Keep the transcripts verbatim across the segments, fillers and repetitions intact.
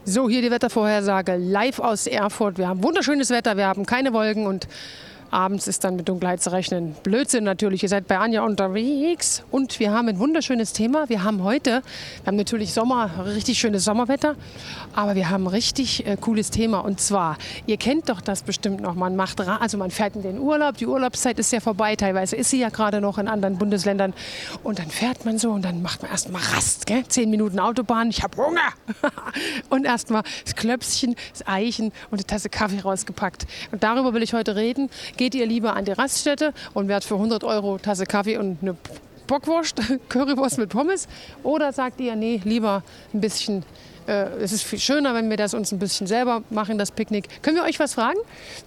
So, hier die Wettervorhersage live aus Erfurt. Wir haben wunderschönes Wetter, wir haben keine Wolken und abends ist dann mit Dunkelheit zu rechnen. Blödsinn natürlich, ihr seid bei Anja unterwegs und wir haben ein wunderschönes Thema. Wir haben heute, wir haben natürlich Sommer, richtig schönes Sommerwetter, aber wir haben ein richtig äh, cooles Thema und zwar, ihr kennt doch das bestimmt noch, man macht, Ra also man fährt in den Urlaub, die Urlaubszeit ist ja vorbei, teilweise ist sie ja gerade noch in anderen Bundesländern und dann fährt man so und dann macht man erstmal Rast, gell? zehn Minuten Autobahn, ich habe Hunger und erstmal das Klöpschen, das Eichen und eine Tasse Kaffee rausgepackt und darüber will ich heute reden. Geht ihr lieber an die Raststätte und werdet für hundert Euro Tasse Kaffee und eine Bockwurst, Currywurst mit Pommes? Oder sagt ihr, nee, lieber ein bisschen, äh, es ist viel schöner, wenn wir das uns ein bisschen selber machen, das Picknick. Können wir euch was fragen?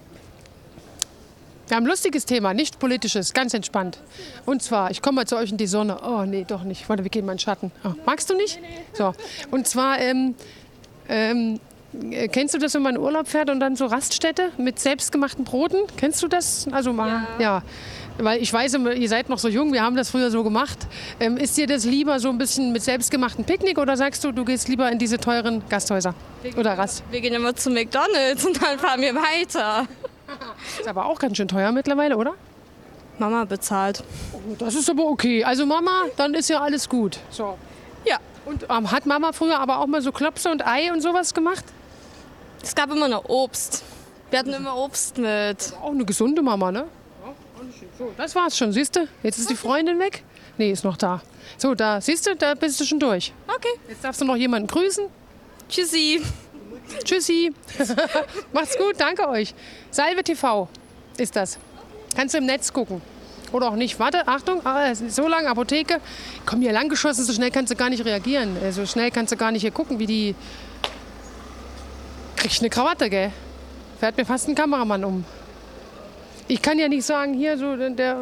Wir haben ein lustiges Thema, nicht politisches, ganz entspannt. Und zwar, ich komme mal zu euch in die Sonne. Oh, nee, doch nicht. Warte, wir gehen mal in den Schatten. Oh, magst du nicht? So. Und zwar, ähm, ähm, kennst du das, wenn man in Urlaub fährt und dann so Raststätte mit selbstgemachten Broten? Kennst du das? Also mal, ja. ja. Weil ich weiß, ihr seid noch so jung, wir haben das früher so gemacht. Ähm, ist dir das lieber so ein bisschen mit selbstgemachten Picknick oder sagst du, du gehst lieber in diese teuren Gasthäuser oder Rast? Wir gehen immer zu McDonald's und dann fahren wir weiter. Ist aber auch ganz schön teuer mittlerweile, oder? Mama bezahlt. Oh, das ist aber okay. Also Mama, dann ist ja alles gut. So. Ja. Und ähm, hat Mama früher aber auch mal so Klopse und Ei und sowas gemacht? Es gab immer noch Obst. Wir hatten immer Obst mit. Auch eine gesunde Mama, ne? So, das war's schon, siehst du? Jetzt ist die Freundin weg. Nee, ist noch da. So, da, siehst du, da bist du schon durch. Okay. Jetzt darfst du noch jemanden grüßen. Tschüssi. Tschüssi. Macht's gut, danke euch. Salve T V ist das. Kannst du im Netz gucken. Oder auch nicht. Warte, Achtung, ah, so lange Apotheke. Komm hier lang geschossen, so schnell kannst du gar nicht reagieren. So schnell kannst du gar nicht hier gucken, wie die... Krieg ich eine Krawatte, gell? Fährt mir fast ein Kameramann um. Ich kann ja nicht sagen, hier so der...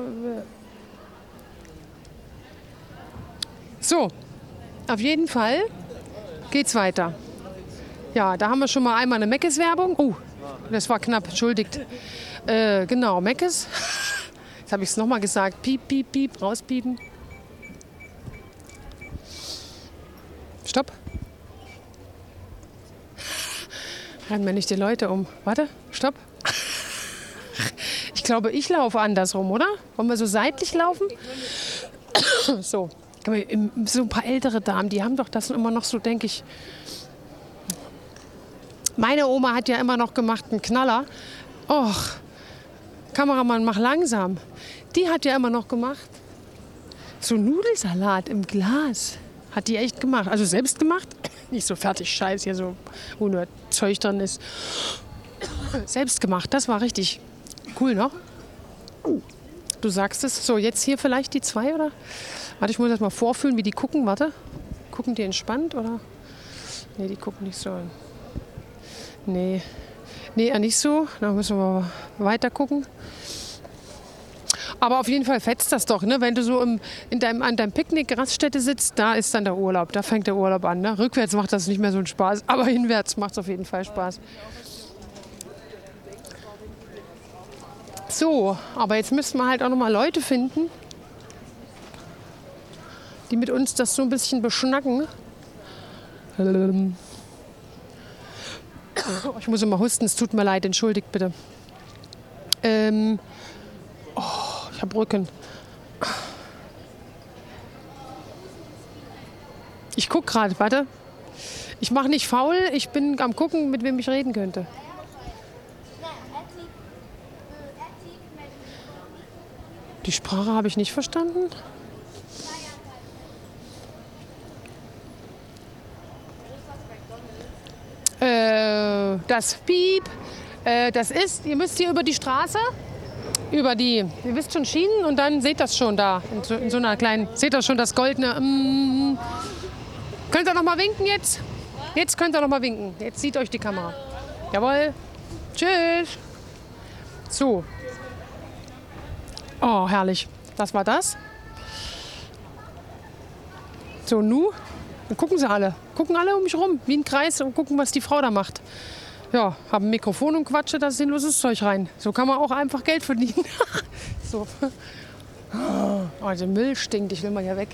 So, auf jeden Fall geht's weiter. Ja, da haben wir schon mal einmal eine Meckes-Werbung. Oh, das war knapp, entschuldigt. Äh, genau, Meckes. Jetzt habe ich es nochmal gesagt. Piep, piep, piep, rauspiepen. Stopp. Rennen wir nicht die Leute um. Warte, stopp. Ich glaube, ich laufe andersrum, oder? Wollen wir so seitlich laufen? So. So ein paar ältere Damen, die haben doch das immer noch so, denke ich. Meine Oma hat ja immer noch gemacht einen Knaller. Och, Kameramann, mach langsam. Die hat ja immer noch gemacht. So Nudelsalat im Glas. Hat die echt gemacht. Also selbst gemacht. Nicht so fertig Scheiß hier so, wo nur Zeug drin ist. Selbst gemacht, das war richtig cool, noch. Du sagst es. So, jetzt hier vielleicht die zwei, oder? Warte, ich muss erst mal vorfühlen, wie die gucken. Warte. Gucken die entspannt, oder? Nee, die gucken nicht so. Nee. Nee, eher nicht so. Da müssen wir weiter gucken. Aber auf jeden Fall fetzt das doch, ne? Wenn du so im, in deinem, an deinem Picknick-Raststätte sitzt, da ist dann der Urlaub. Da fängt der Urlaub an. Ne? Rückwärts macht das nicht mehr so einen Spaß, aber hinwärts macht es auf jeden Fall Spaß. So, aber jetzt müssen wir halt auch noch mal Leute finden, die mit uns das so ein bisschen beschnacken. Ich muss immer husten, es tut mir leid, entschuldigt bitte. Ähm, oh, ich habe Rücken. Ich gucke gerade, warte. Ich mache nicht faul, ich bin am gucken, mit wem ich reden könnte. Die Sprache habe ich nicht verstanden. Äh, das Piep, äh, das ist, ihr müsst hier über die Straße, über die, ihr wisst schon Schienen und dann seht das schon da, in so, in so einer kleinen, seht ihr schon das goldene, mm, könnt ihr noch mal winken jetzt? Jetzt könnt ihr noch mal winken, jetzt sieht euch die Kamera. Jawohl, tschüss. So. Oh, herrlich. Das war das. So, nu, dann gucken sie alle. Gucken alle um mich rum, wie ein Kreis und gucken, was die Frau da macht. Ja, haben ein Mikrofon und quatsche da sinnloses Zeug rein. So kann man auch einfach Geld verdienen. So. Oh, der Müll stinkt, ich will mal hier weg.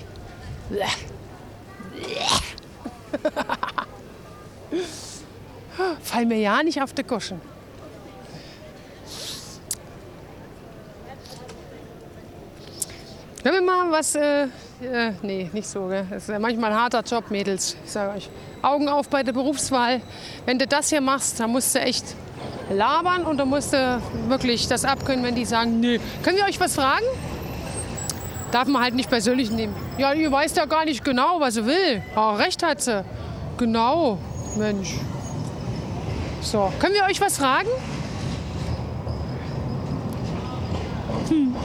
Fall mir ja nicht auf die Goschen. Können wir mal was, äh, äh, nee, nicht so, gell? Das ist ja manchmal ein harter Job, Mädels. Ich sage euch, Augen auf bei der Berufswahl. Wenn du das hier machst, dann musst du echt labern und dann musst du wirklich das abkönnen, wenn die sagen, nee. Können wir euch was fragen? Darf man halt nicht persönlich nehmen. Ja, ihr weißt ja gar nicht genau, was sie will. Ah, recht hat sie. Genau, Mensch. So, können wir euch was fragen? Hm.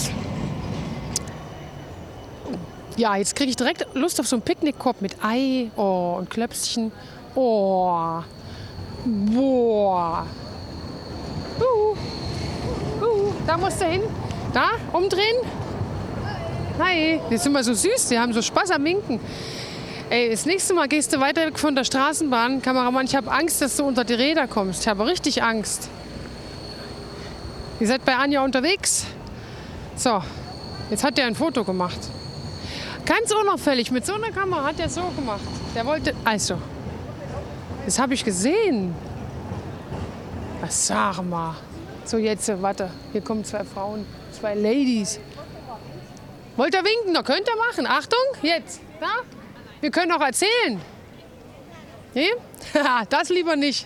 Ja, jetzt kriege ich direkt Lust auf so einen Picknickkorb mit Ei oh, und Klöpschen. Oh, boah. Uh, uh, da musst du hin. Da, umdrehen. Hi, die sind immer so süß, die haben so Spaß am Winken. Ey, das nächste Mal gehst du weiter weg von der Straßenbahn. Kameramann, ich habe Angst, dass du unter die Räder kommst. Ich habe richtig Angst. Ihr seid bei Anja unterwegs. So, jetzt hat der ein Foto gemacht. Ganz unauffällig, mit so einer Kamera hat er so gemacht. Der wollte, also, das habe ich gesehen. Was sag mal. So, jetzt, warte, hier kommen zwei Frauen, zwei Ladies. Wollt ihr winken? Da könnt ihr machen. Achtung, jetzt. Da. Wir können auch erzählen. Nee? Das lieber nicht.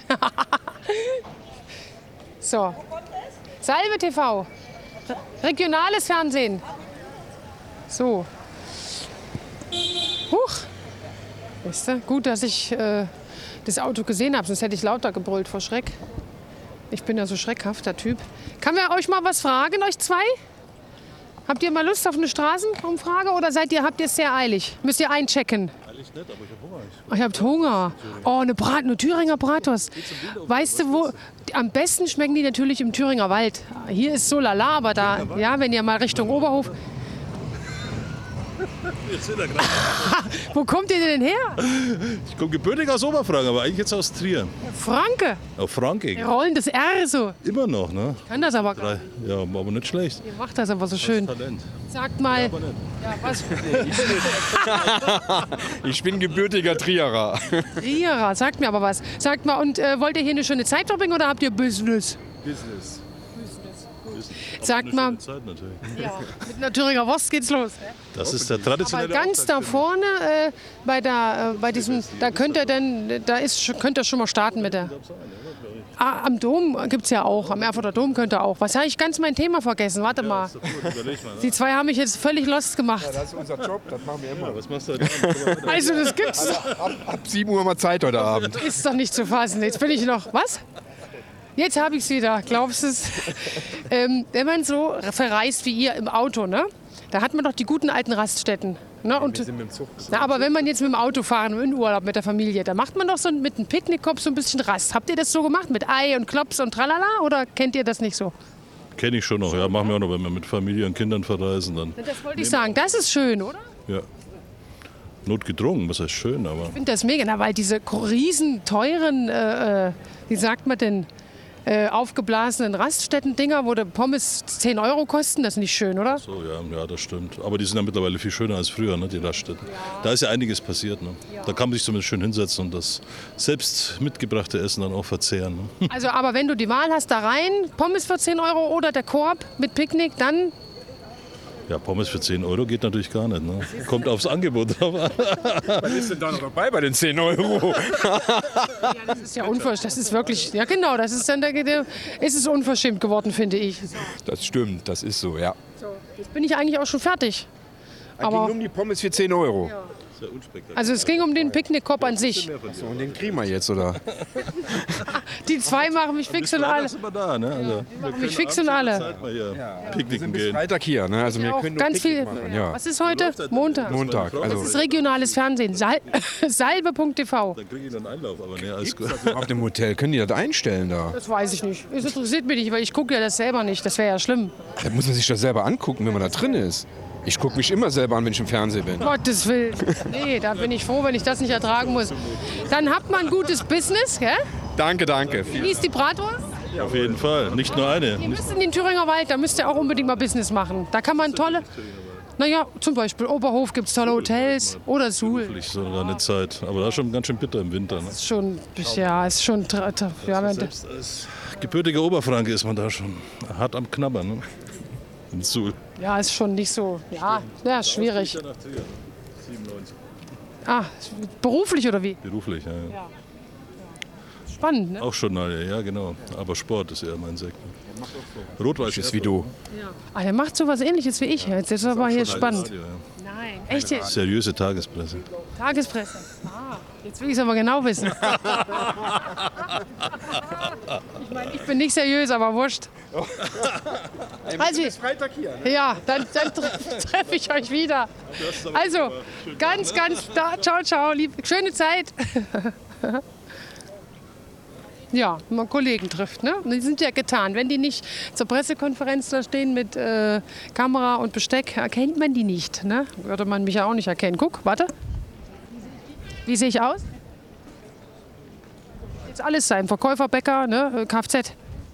So. Salve T V. Regionales Fernsehen. So. Huch. Weißt du? Gut, dass ich äh, das Auto gesehen habe, sonst hätte ich lauter gebrüllt vor Schreck. Ich bin ja so schreckhafter Typ. Kann wir euch mal was fragen, euch zwei? Habt ihr mal Lust auf eine Straßenumfrage oder seid ihr, habt ihr es sehr eilig? Müsst ihr einchecken? Eilig nicht, aber ich habe Hunger. Oh, ihr habt Hunger. Oh, eine, Brat, eine Thüringer Bratwurst. Weißt du, wo? Am besten schmecken die natürlich im Thüringer Wald. Hier ist so lala, aber da, ja, wenn ihr mal Richtung Oberhof. Wo kommt ihr denn her? Ich komme gebürtig aus Oberfranken, aber eigentlich jetzt aus Trier. Franke. Auf Franke. Wir rollen das R so. Immer noch, ne? Ich kann das aber gar nicht. Ja, aber nicht schlecht. Ihr macht das aber so schön. Talent. Sagt mal. Ja, aber nicht. Ja, was? Ich bin gebürtiger Trierer. Trierer, sagt mir aber was. Sagt mal, und äh, wollt ihr hier eine schöne Zeit verbringen oder habt ihr Business? Business. Sagt mal, Zeit natürlich. ja, mit einer Thüringer Wurst geht's los. Das ist der Aber traditionelle ganz da Auftakt. vorne, äh, bei, der, äh, bei diesem, da könnt ihr dann, da ist, könnt ihr schon mal starten mit der. Ah, am Dom gibt es ja auch, am Erfurter Dom könnt ihr auch. Was habe ich ganz mein Thema vergessen? Warte mal. Ist doch gut, überleg mal, ne? Die zwei haben mich jetzt völlig lost gemacht. Das ist unser Job, das machen wir immer. Was machst du heute? Also das gibt's doch. Ab, ab sieben Uhr mal Zeit heute Abend. Ist doch nicht zu fassen. Jetzt bin ich noch. Was? Jetzt habe ich es wieder. Glaubst du es? ähm, wenn man so verreist wie ihr im Auto, ne? Da hat man doch die guten alten Raststätten. Ne? Und, Wir sind mit dem Zug. na, aber wenn man jetzt mit dem Auto fahren, in Urlaub mit der Familie, da macht man doch so mit einem Picknickkorb so ein bisschen Rast. Habt ihr das so gemacht mit Ei und Klops und Tralala oder kennt ihr das nicht so? Kenne ich schon noch, ja. Machen wir auch noch, wenn wir mit Familie und Kindern verreisen. Dann, Das wollte ich sagen. Das ist schön, oder? ja. Notgedrungen, was heißt schön, aber Ich finde das mega, na, weil diese riesen teuren, äh, äh, wie sagt man denn, äh, aufgeblasenen Raststätten-Dinger, wo die Pommes zehn Euro kosten, das ist nicht schön, oder? so, ja, ja, das stimmt. Aber die sind ja mittlerweile viel schöner als früher, ne, die Raststätten. Da ist ja einiges passiert. Ne? Da kann man sich zumindest schön hinsetzen und das selbst mitgebrachte Essen dann auch verzehren. Ne? Also, aber wenn du die Wahl hast, da rein, Pommes für zehn Euro oder der Korb mit Picknick, dann Ja, Pommes für zehn Euro geht natürlich gar nicht. Ne? Kommt aufs Angebot drauf an. Was ist denn da noch dabei bei den zehn Euro? das ist ja unverschämt. Das ist wirklich, ja genau, das ist dann der, der ist es unverschämt geworden, finde ich. Das stimmt, das ist so, ja. Jetzt bin ich eigentlich auch schon fertig. Es Aber- ging um die Pommes für zehn Euro. Sehr unspektakulär. Also es ging um den Picknickkorb an sich. So, und den kriegen wir jetzt, oder? Die zwei machen mich fix und alle. Alles immer da, ne? Also, wir mich können fix abends und alle. jede Zeit mal hier Wir picknicken sind bis gehen. Freitag hier, ne? Also wir Auch können nur ganz Picknick viel. machen, ja. Was ist heute? Montag. Montag, also Das ist regionales Fernsehen. Sal salbe Punkt t v. Dann kriege ich einen Einlauf, aber ne, alles gut. auf dem Hotel, können die das einstellen da? Das weiß ich nicht. Es interessiert mich nicht, weil ich gucke ja das selber nicht. Das wäre ja schlimm. Da muss man sich das selber angucken, wenn man da drin ist. Ich gucke mich immer selber an, wenn ich im Fernsehen bin. Gottes Willen. Nee, da bin ich froh, wenn ich das nicht ertragen muss. Dann habt man ein gutes Business, gell? Danke, danke. Wie ist die Bratwurst? Auf jeden Fall, nicht nur eine. Ihr müsst in den Thüringer Wald, da müsst ihr auch unbedingt mal Business machen. Da kann man tolle... Naja, zum Beispiel Oberhof gibt es tolle Hotels oder Suhl. Beruflich sogar eine Zeit. Aber das ist schon ganz schön bitter im Winter. Ne? Ist schon, ja, ist schon. tra- tra- Ja, wenn, Selbst als gebürtiger Oberfranke ist man da schon hart am Knabbern. Ne? In Suhl. ja, ist schon nicht so. Ja, ja, ist schwierig. siebenundneunzig. Ah, beruflich oder wie? Beruflich, ja. ja. Spannend, ne? Auch schon mal, ja genau. Aber Sport ist eher mein Sektor. Rot-Weiß Ist wie du. Ah, der macht sowas Ähnliches wie ich. Jetzt ist aber hier spannend. Radio, ja. Nein, echt jetzt? Seriöse Tagespresse. Tagespresse. Ah, jetzt will ich es aber genau wissen. Ich meine, ich bin nicht seriös, aber wurscht. Also, Freitag hier. ja, dann, dann treffe treff ich euch wieder. Also, ganz, ganz, da, ciao, ciao, lieb, schöne Zeit. Ja, wenn man Kollegen trifft, ne? Die sind ja getan. Wenn die nicht zur Pressekonferenz da stehen mit äh, Kamera und Besteck, erkennt man die nicht, ne? Würde man mich ja auch nicht erkennen. Guck, warte. Wie sehe ich aus? Jetzt alles sein. Verkäufer, Bäcker, ne? Kfz.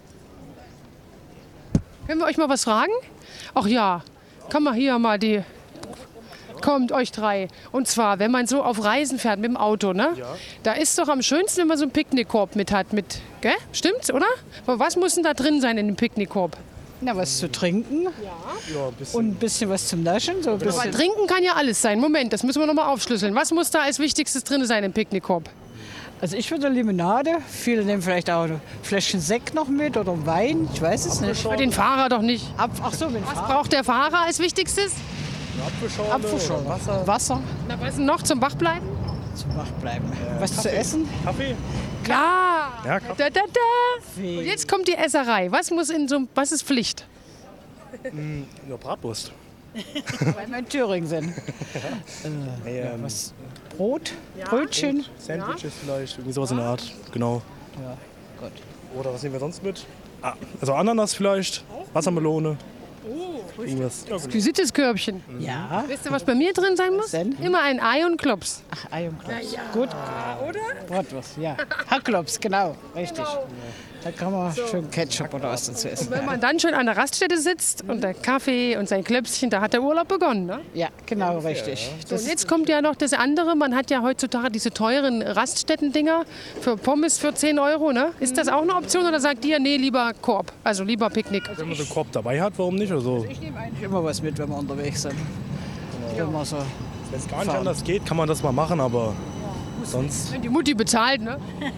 Können wir euch mal was fragen? Ach ja, kann man hier mal die... Kommt euch drei. Und zwar, wenn man so auf Reisen fährt mit dem Auto, ne? Da ist doch am schönsten, wenn man so einen Picknickkorb mit hat. Mit, gell? Stimmt's, oder? Aber was muss denn da drin sein in dem Picknickkorb? Na, was zu trinken und ein bisschen was zum Naschen. So ein Weil bisschen. trinken kann ja alles sein. Moment, das müssen wir noch mal aufschlüsseln. Was muss da als Wichtigstes drin sein im Picknickkorb? Also ich würde Limonade, viele nehmen vielleicht auch ein Fläschchen Sekt noch mit oder Wein, ich weiß es nicht. Für den Fahrer doch nicht. Ab, ach so, mit Was braucht der Fahrer als Wichtigstes? Apfelschorle, Wasser. Wasser Na, was denn noch zum Wachbleiben? zum Wachbleiben. Was zu essen? Kaffee? Klar. Ja, Da, da, da. Und jetzt kommt die Esserei. Was muss in so, was ist Pflicht? Ja, Bratwurst. Weil wir in Thüringen sind. Nee, ähm, Was? Brot? Brötchen? Sandwiches vielleicht, irgendwie sowas in der Art. Genau. Ja, gut. Oder was nehmen wir sonst mit? Ah, also Ananas vielleicht, Wassermelone. Irgendwas. Ja, gut. Exquisites Körbchen. Ja. Wisst ihr, was bei mir drin sein muss? denn? Immer ein Ei und Klops. Ach, Ei und Klops. Gut. Oder? Bratwurst, ja. Hackklops, genau. Richtig. Da kann man schön Ketchup oder was dazu essen. Wenn man dann schon an der Raststätte sitzt und der Kaffee und sein Klöpschen, da hat der Urlaub begonnen. Ne? Ja, genau, richtig. So, und jetzt kommt ja noch das andere. Man hat ja heutzutage diese teuren Raststätten-Dinger für Pommes für zehn Euro. Ne? Ist das auch eine Option oder sagt ihr, nee, lieber Korb, also lieber Picknick? Wenn man so einen Korb dabei hat, warum nicht? Also, Ich nehme eigentlich immer was mit, wenn wir unterwegs sind. Wenn wir so wenn es gar nicht anders geht, kann man das mal machen, aber sonst. Wenn die Mutti bezahlt, ne?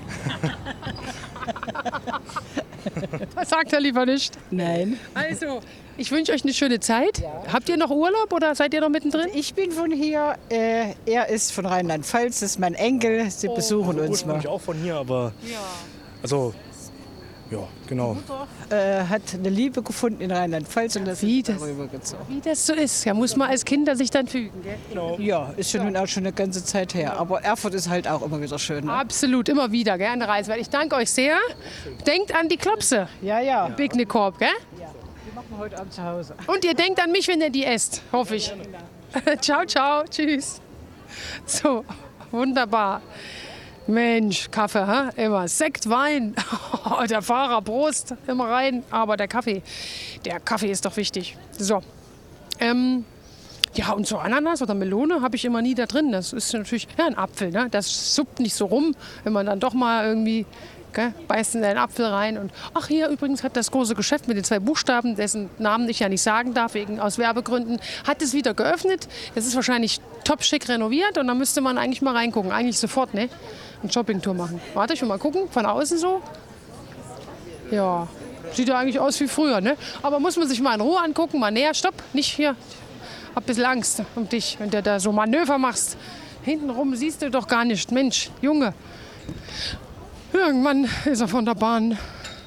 Das sagt er lieber nicht. Nein. Also, ich wünsche euch eine schöne Zeit. Habt ihr noch Urlaub oder seid ihr noch mittendrin? Ich bin von hier, äh, er ist von Rheinland-Pfalz, das ist mein Enkel. Sie besuchen uns mal. Ursprünglich auch von hier, aber. Also. Ja, genau. Äh, hat eine Liebe gefunden in Rheinland-Pfalz und das Wie ist das- darüber gezogen. Wie das so ist. Ja, muss man als Kinder sich dann fügen. Gell? Ja, ist schon nun auch schon eine ganze Zeit her. Aber Erfurt ist halt auch immer wieder schön. Ne? Absolut, immer wieder, gell, an der Reise. Ich danke euch sehr. Denkt an die Klopse, Ja, ja. Picknickkorb, gell? Die machen wir heute Abend zu Hause. Und ihr denkt an mich, wenn ihr die esst, hoffe ich. Ciao, ciao, tschüss. So, wunderbar. Mensch, Kaffee, hä? Immer. Sekt, Wein. Der Fahrer, Prost, immer rein. Aber der Kaffee, der Kaffee ist doch wichtig. So. Ähm, ja, und so Ananas oder Melone habe ich immer nie da drin. Das ist natürlich, ja, ein Apfel, ne? Das suppt nicht so rum, wenn man dann doch mal irgendwie, gell, beißt in den Apfel rein. Und ach, hier übrigens hat das große Geschäft mit den zwei Buchstaben, dessen Namen ich ja nicht sagen darf, wegen aus Werbegründen, hat es wieder geöffnet. Das ist wahrscheinlich top schick renoviert und da müsste man eigentlich mal reingucken. Eigentlich sofort, ne? Eine Shoppingtour machen. Warte, ich will mal gucken, von außen so. Ja, sieht ja eigentlich aus wie früher, ne? Aber muss man sich mal in Ruhe angucken, mal näher. Stopp, nicht hier. Hab ein bisschen Angst um dich, wenn du da so Manöver machst. Hintenrum siehst du doch gar nicht. Mensch, Junge. Irgendwann ist er von der Bahn.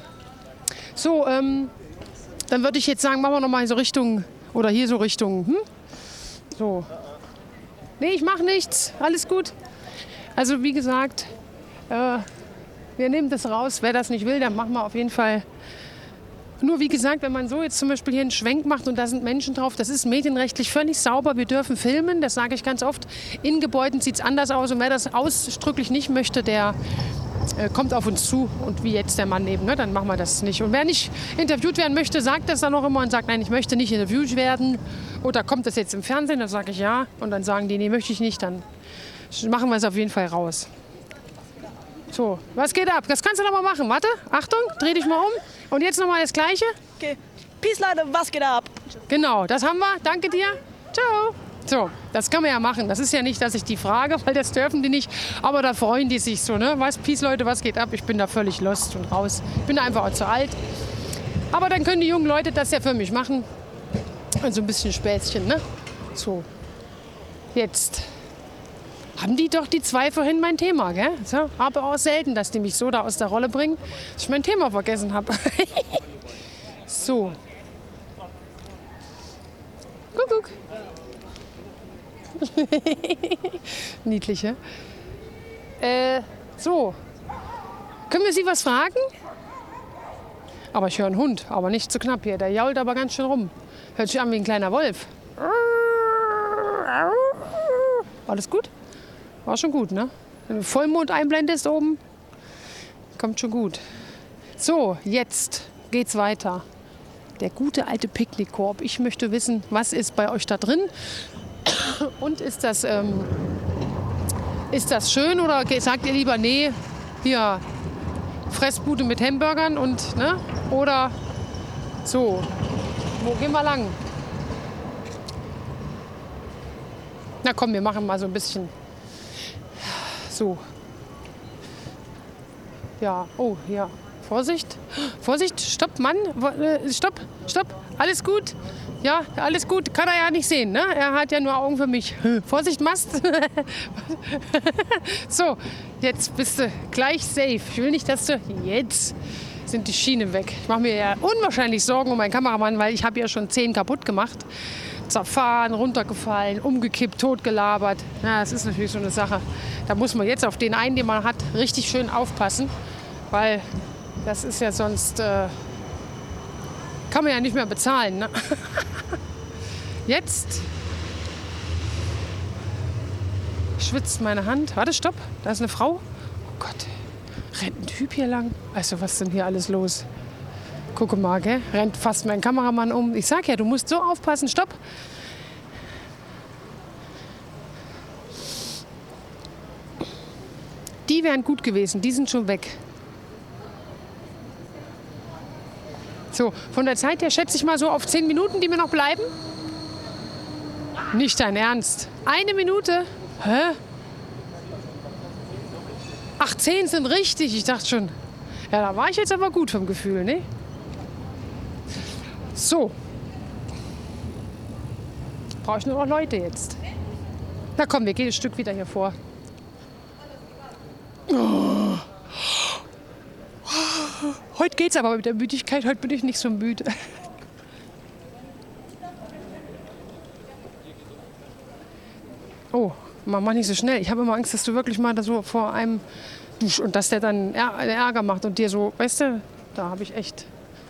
So, ähm, dann würde ich jetzt sagen, machen wir noch mal so Richtung, oder hier so Richtung, hm? So. Nee, ich mache nichts. Alles gut. Also wie gesagt, äh, wir nehmen das raus. Wer das nicht will, dann machen wir auf jeden Fall. Nur wie gesagt, wenn man so jetzt zum Beispiel hier einen Schwenk macht und da sind Menschen drauf, das ist medienrechtlich völlig sauber. Wir dürfen filmen, das sage ich ganz oft. In Gebäuden sieht es anders aus und wer das ausdrücklich nicht möchte, der äh, kommt auf uns zu und wie jetzt der Mann eben, ne, dann machen wir das nicht. Und wer nicht interviewt werden möchte, sagt das dann auch immer und sagt, nein, ich möchte nicht interviewt werden. Oder kommt das jetzt im Fernsehen, dann sage ich ja. Und dann sagen die, nee, möchte ich nicht, dann machen wir es auf jeden Fall raus. So, was geht ab? Das kannst du doch mal machen. Warte, Achtung, dreh dich mal um. Und jetzt nochmal das Gleiche. Okay. Peace, Leute, was geht ab? Genau, das haben wir. Danke dir. Ciao. So, das kann man ja machen. Das ist ja nicht, dass ich die frage, weil das dürfen die nicht. Aber da freuen die sich so, ne? Was, Peace, Leute, was geht ab? Ich bin da völlig lost und raus. Ich bin da einfach auch zu alt. Aber dann können die jungen Leute das ja für mich machen. Und so ein bisschen Späßchen, ne? So, jetzt haben die doch die zwei vorhin mein Thema, gell? So, aber auch selten, dass die mich so da aus der Rolle bringen, dass ich mein Thema vergessen habe. So. Guck, guck. Niedlich, ja? Äh, so. Können wir Sie was fragen? Aber ich höre einen Hund, aber nicht zu knapp hier. Der jault aber ganz schön rum. Hört sich an wie ein kleiner Wolf. Alles gut? War schon gut, ne? Wenn du Vollmond einblendest oben, kommt schon gut. So, jetzt geht's weiter. Der gute alte Picknickkorb. Ich möchte wissen, was ist bei euch da drin? Und ist das, ähm, ist das schön oder sagt ihr lieber, nee, hier Fressbude mit Hamburgern und, ne? Oder so, wo gehen wir lang? Na komm, wir machen mal so ein bisschen so. Ja, oh, ja. Vorsicht, Vorsicht, stopp, Mann, stopp, stopp, alles gut. Ja, alles gut, kann er ja nicht sehen, ne? Er hat ja nur Augen für mich. Vorsicht, Mast. So, jetzt bist du gleich safe. Ich will nicht, dass du... Jetzt sind die Schienen weg. Ich mache mir ja unwahrscheinlich Sorgen um meinen Kameramann, weil ich habe ja schon zehn kaputt gemacht. Zerfahren, runtergefallen, umgekippt, totgelabert. Ja, das ist natürlich so eine Sache. Da muss man jetzt auf den einen, den man hat, richtig schön aufpassen, weil das ist ja sonst, äh, kann man ja nicht mehr bezahlen. Ne? Jetzt schwitzt meine Hand. Warte, stopp, da ist eine Frau. Oh Gott, rennt ein Typ hier lang? Also was ist denn hier alles los? Gucke mal, gell? Rennt fast mein Kameramann um. Ich sag ja, du musst so aufpassen. Stopp. Die wären gut gewesen. Die sind schon weg. So, von der Zeit her schätze ich mal so auf zehn Minuten, die mir noch bleiben. Nicht dein Ernst. Eine Minute? Hä? Ach, zehn sind richtig. Ich dachte schon. Ja, da war ich jetzt aber gut vom Gefühl, ne? So. Brauche ich nur noch Leute jetzt. Na komm, wir gehen ein Stück wieder hier vor. Oh. Heute geht's aber mit der Müdigkeit. Heute bin ich nicht so müde. Oh, mach nicht so schnell. Ich habe immer Angst, dass du wirklich mal da so vor einem dusch und dass der dann Ärger macht und dir so, weißt du, da habe ich echt...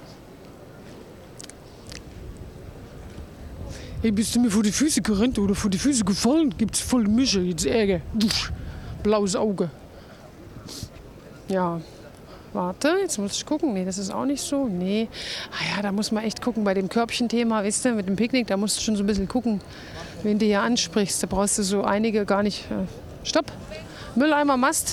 Hey, bist du mir vor die Füße gerannt oder vor die Füße gefallen? Gibt's voll Mische, jetzt Ärger. Dusch. Blaues Auge. Ja, warte, jetzt muss ich gucken. Nee, das ist auch nicht so. Nee. Ah ja, da muss man echt gucken bei dem Körbchenthema, weißt du, mit dem Picknick, da musst du schon so ein bisschen gucken, wen du hier ansprichst. Da brauchst du so einige gar nicht. Äh, stopp. Mülleimer Mast.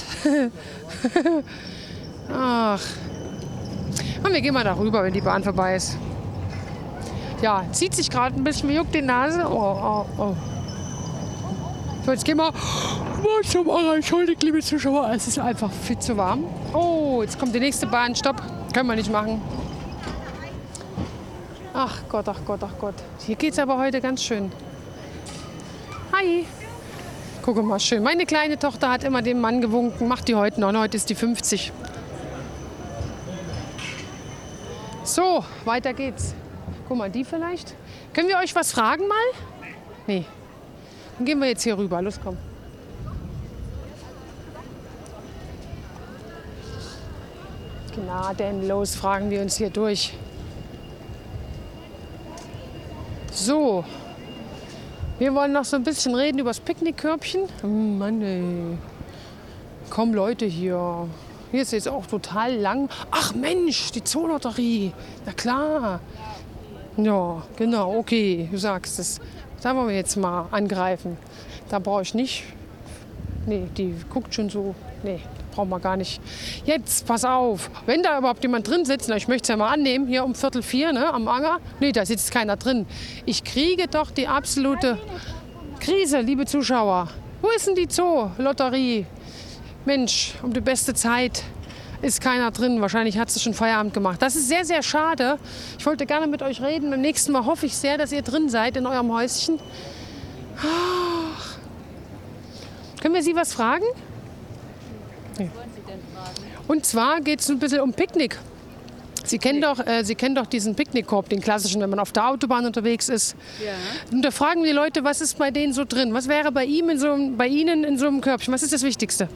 Ach. Und wir gehen mal da rüber, wenn die Bahn vorbei ist. Ja, zieht sich gerade ein bisschen, mir juckt die Nase. Oh, oh, oh. So, jetzt gehen wir mal zum Anger. Entschuldigt, liebe Zuschauer, es ist einfach viel zu warm. Oh, jetzt kommt die nächste Bahn. Stopp, können wir nicht machen. Ach Gott, ach Gott, ach Gott. Hier geht's aber heute ganz schön. Hi. Guck mal, schön. Meine kleine Tochter hat immer dem Mann gewunken. Macht die heute noch. Heute ist die fünfzig. So, weiter geht's. Guck mal, die vielleicht. Können wir euch was fragen mal? Nee. Dann gehen wir jetzt hier rüber. Los, komm. Gnadenlos fragen wir uns hier durch. So. Wir wollen noch so ein bisschen reden über das Picknickkörbchen. Oh Mann, ey. Komm, Leute hier. Hier ist jetzt auch total lang. Ach Mensch, die Zoolotterie. Na klar. Ja, genau, okay, du sagst es. Da wollen wir jetzt mal angreifen. Da brauche ich nicht. Nee, die guckt schon so. Nee, brauchen wir gar nicht. Jetzt, pass auf. Wenn da überhaupt jemand drin sitzt, na, ich möchte es ja mal annehmen, hier um Viertel vier, ne, am Anger. Nee, da sitzt keiner drin. Ich kriege doch die absolute Krise, liebe Zuschauer. Wo ist denn die Zoolotterie? Mensch, um die beste Zeit ist keiner drin. Wahrscheinlich hat sie schon Feierabend gemacht. Das ist sehr, sehr schade. Ich wollte gerne mit euch reden. Beim nächsten Mal hoffe ich sehr, dass ihr drin seid in eurem Häuschen. Ach. Können wir Sie was fragen? Nee. Und zwar geht es ein bisschen um Picknick. Sie kennen, doch, äh, Sie kennen doch diesen Picknickkorb, den klassischen, wenn man auf der Autobahn unterwegs ist. Ja. Und da fragen die Leute, was ist bei denen so drin? Was wäre bei, ihm in so, einem- bei Ihnen in so einem Körbchen? Was ist das Wichtigste?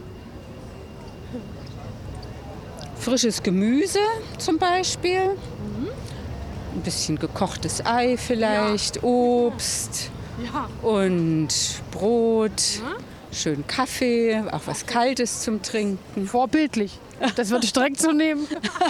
Frisches Gemüse zum Beispiel. Ein bisschen gekochtes Ei vielleicht, Obst und Brot, schön Kaffee, auch was Kaltes zum Trinken. Vorbildlich. Das würde ich direkt so nehmen.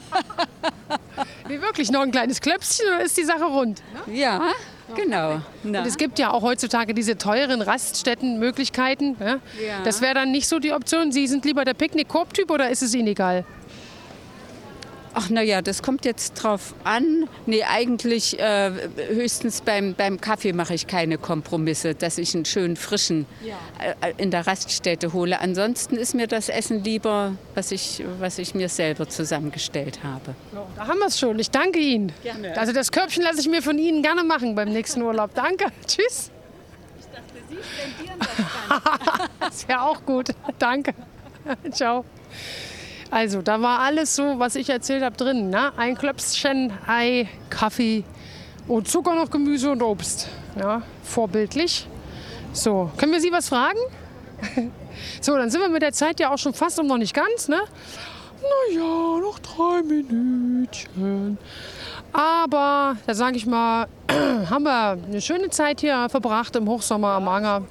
Wie wirklich noch ein kleines Klöpschen oder ist die Sache rund? Ja, genau. Na. Und es gibt ja auch heutzutage diese teuren Raststättenmöglichkeiten. Ja? Ja. Das wäre dann nicht so die Option. Sie sind lieber der Picknick-Korb-Typ oder ist es Ihnen egal? Ach na ja, das kommt jetzt drauf an. Nee, eigentlich äh, höchstens beim, beim Kaffee mache ich keine Kompromisse, dass ich einen schönen frischen äh, in der Raststätte hole. Ansonsten ist mir das Essen lieber, was ich, was ich mir selber zusammengestellt habe. Da haben wir es schon. Ich danke Ihnen. Gerne. Also das Körbchen lasse ich mir von Ihnen gerne machen beim nächsten Urlaub. Danke. Tschüss. Ich dachte, Sie spendieren das dann. Das wäre auch gut. Danke. Ciao. Also, da war alles so, was ich erzählt habe, drin. Ne? Ein Klöpschen, Ei, Kaffee und Zucker, noch Gemüse und Obst. Ja, vorbildlich. So, können wir Sie was fragen? So, dann sind wir mit der Zeit ja auch schon fast um noch nicht ganz. Ne? Na ja, noch drei Minütchen. Aber, da sage ich mal, haben wir eine schöne Zeit hier verbracht im Hochsommer am Anger.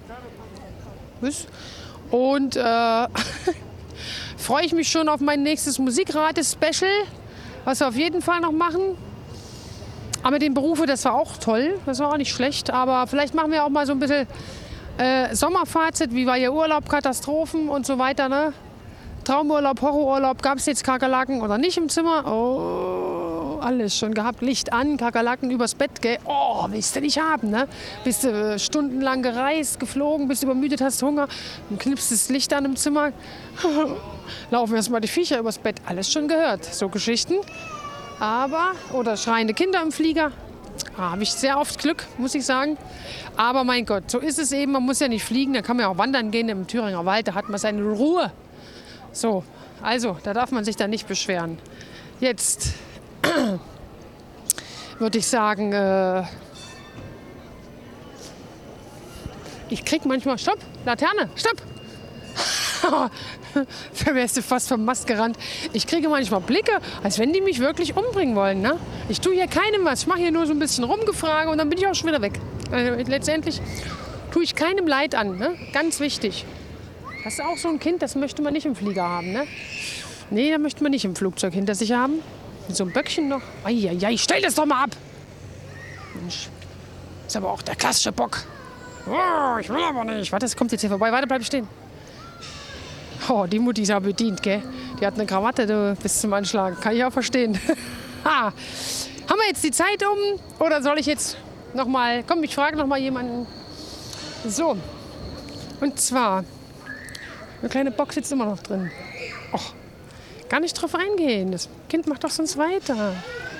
Und äh, freue ich mich schon auf mein nächstes Musikrate-Special, was wir auf jeden Fall noch machen. Aber mit den Berufe, das war auch toll, das war auch nicht schlecht. Aber vielleicht machen wir auch mal so ein bisschen äh, Sommerfazit, wie war Ihr Urlaub, Katastrophen und so weiter. Ne? Traumurlaub, Horrorurlaub, gab es jetzt Kakerlaken oder nicht im Zimmer? Oh, alles schon gehabt, Licht an, Kakerlaken übers Bett, gell? Oh, willst du nicht haben, ne? Bist du äh, stundenlang gereist, geflogen, bist übermüdet, hast Hunger, dann knippst das Licht an im Zimmer. Laufen erst mal die Viecher übers Bett. Alles schon gehört, so Geschichten. Aber, oder schreiende Kinder im Flieger. Ah, habe ich sehr oft Glück, muss ich sagen. Aber mein Gott, so ist es eben. Man muss ja nicht fliegen, da kann man ja auch wandern gehen im Thüringer Wald. Da hat man seine Ruhe. So, also, da darf man sich dann nicht beschweren. Jetzt würde ich sagen, äh, ich krieg manchmal, stopp, Laterne, stopp. Da wärst du fast vom Mast gerannt. Ich kriege manchmal Blicke, als wenn die mich wirklich umbringen wollen. Ne? Ich tue hier keinem was. Ich mache hier nur so ein bisschen Rumgefrage und dann bin ich auch schon wieder weg. Also letztendlich tue ich keinem Leid an. Ne? Ganz wichtig. Das ist auch so ein Kind, das möchte man nicht im Flieger haben. Ne? Nee, da möchte man nicht im Flugzeug hinter sich haben. Mit so einem Böckchen noch. Eieiei, stell das doch mal ab. Mensch, ist aber auch der klassische Bock. Oh, ich will aber nicht. Warte, das kommt jetzt hier vorbei. Warte, bleib stehen. Oh, die Mutti ist ja bedient, gell? Die hat eine Krawatte du, bis zum Anschlag. Kann ich auch verstehen. Ha. Haben wir jetzt die Zeit um? Oder soll ich jetzt noch mal... Komm, ich frage noch mal jemanden. So. Und zwar... Eine kleine Box sitzt immer noch drin. Och, gar nicht drauf eingehen. Das Kind macht doch sonst weiter.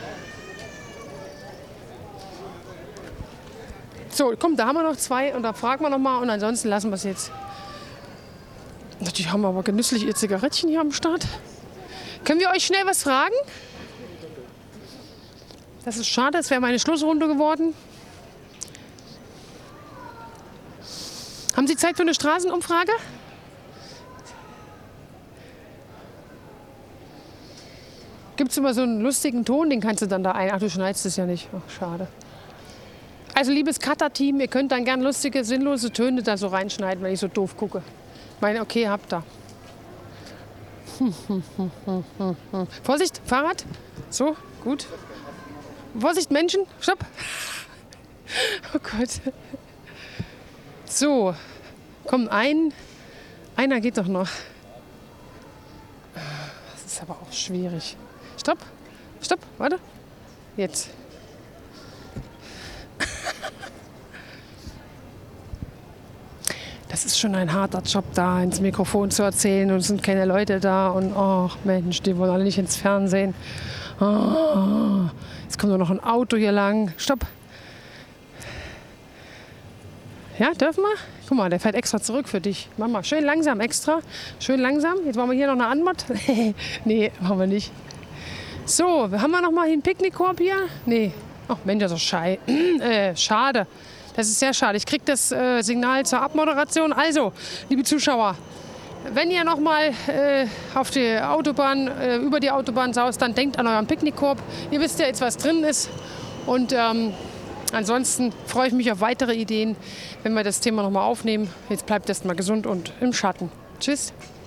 So, komm, da haben wir noch zwei. Und da fragen wir noch mal. Und ansonsten lassen wir es jetzt. Die haben aber genüsslich ihr Zigarettchen hier am Start. Können wir euch schnell was fragen? Das ist schade, das wäre meine Schlussrunde geworden. Haben Sie Zeit für eine Straßenumfrage? Gibt es immer so einen lustigen Ton, den kannst du dann da ein... Ach, du schneidest es ja nicht. Ach, schade. Also, liebes Cutter-Team, ihr könnt dann gern lustige, sinnlose Töne da so reinschneiden, wenn ich so doof gucke. Ich meine, okay, habt ihr. Vorsicht, Fahrrad. So, gut. Vorsicht, Menschen. Stopp. Oh Gott. So, komm, ein. Einer geht doch noch. Das ist aber auch schwierig. Stopp. Stopp, warte. Jetzt. Das ist schon ein harter Job, da ins Mikrofon zu erzählen und es sind keine Leute da und ach Mensch, die wollen alle nicht ins Fernsehen. Oh, jetzt kommt nur noch ein Auto hier lang. Stopp. Ja, dürfen wir? Guck mal, der fährt extra zurück für dich. Mach mal, schön langsam extra. Schön langsam. Jetzt machen wir hier noch eine Anmod. Nee, machen wir nicht. So, haben wir noch mal hier einen Picknickkorb hier? Nee. Ach Mensch, das ist schei äh, schade. Das ist sehr schade. Ich kriege das äh, Signal zur Abmoderation. Also, liebe Zuschauer, wenn ihr noch mal äh, auf die Autobahn, äh, über die Autobahn saust, dann denkt an euren Picknickkorb. Ihr wisst ja jetzt, was drin ist. Und ähm, ansonsten freue ich mich auf weitere Ideen, wenn wir das Thema noch mal aufnehmen. Jetzt bleibt erst mal gesund und im Schatten. Tschüss.